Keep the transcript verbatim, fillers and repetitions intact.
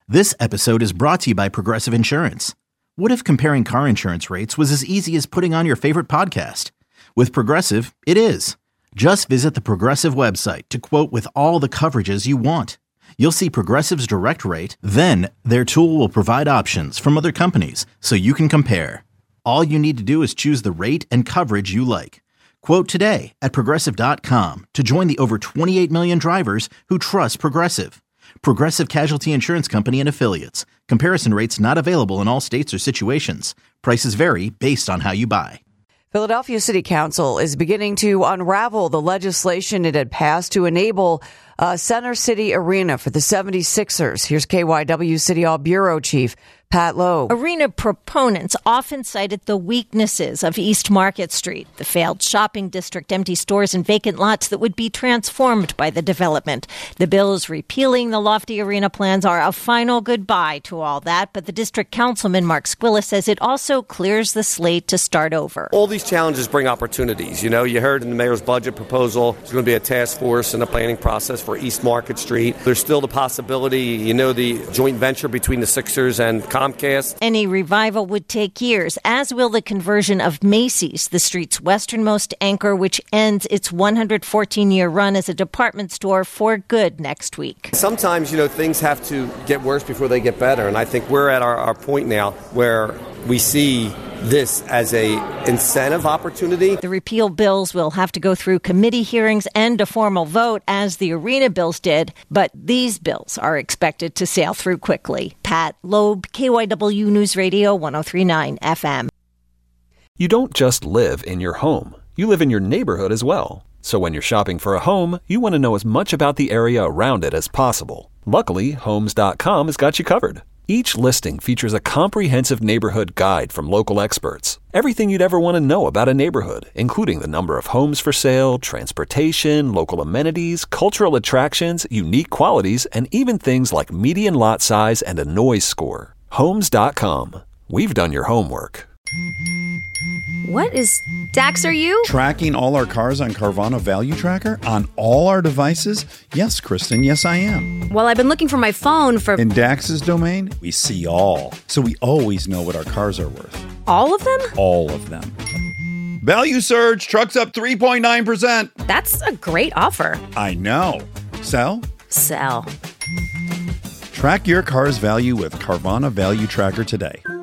This episode is brought to you by Progressive Insurance. What if comparing car insurance rates was as easy as putting on your favorite podcast? With Progressive, it is. Just visit the Progressive website to quote with all the coverages you want. You'll see Progressive's direct rate, then their tool will provide options from other companies so you can compare. All you need to do is choose the rate and coverage you like. Quote today at Progressive dot com to join the over twenty-eight million drivers who trust Progressive. Progressive Casualty Insurance Company and Affiliates. Comparison rates not available in all states or situations. Prices vary based on how you buy. Philadelphia City Council is beginning to unravel the legislation it had passed to enable a Center City Arena for the seventy-sixers. Here's K Y W City Hall Bureau Chief Pat Loeb. Arena proponents often cited the weaknesses of East Market Street, the failed shopping district, empty stores, and vacant lots that would be transformed by the development. The bills repealing the lofty arena plans are a final goodbye to all that, but the district councilman, Mark Squilla, says it also clears the slate to start over. All these challenges bring opportunities. You know, you heard in the mayor's budget proposal, there's going to be a task force and a planning process for East Market Street. There's still the possibility, you know, the joint venture between the Sixers and Comcast. Any revival would take years, as will the conversion of Macy's, the street's westernmost anchor, which ends its one hundred fourteen year run as a department store for good next week. Sometimes, you know, things have to get worse before they get better, and I think we're at our, our point now where we see this as a incentive opportunity. The repeal bills will have to go through committee hearings and a formal vote, as the arena bills did, but these bills are expected to sail through quickly. Pat Loeb, K Y W News Radio, one oh three point nine F M. You don't just live in your home. You live in your neighborhood as well. So when you're shopping for a home, you want to know as much about the area around it as possible. Luckily, Homes dot com has got you covered. Each listing features a comprehensive neighborhood guide from local experts. Everything you'd ever want to know about a neighborhood, including the number of homes for sale, transportation, local amenities, cultural attractions, unique qualities, and even things like median lot size and a noise score. Homes dot com. We've done your homework. What is Dax, are you? Tracking all our cars on Carvana Value Tracker on all our devices? Yes, Kristen, yes I am. Well, I've been looking for my phone for... In Dax's domain, we see all. So we always know what our cars are worth. All of them? All of them. Value surge, trucks up three point nine percent. That's a great offer. I know. Sell? Sell. Track your car's value with Carvana Value Tracker today.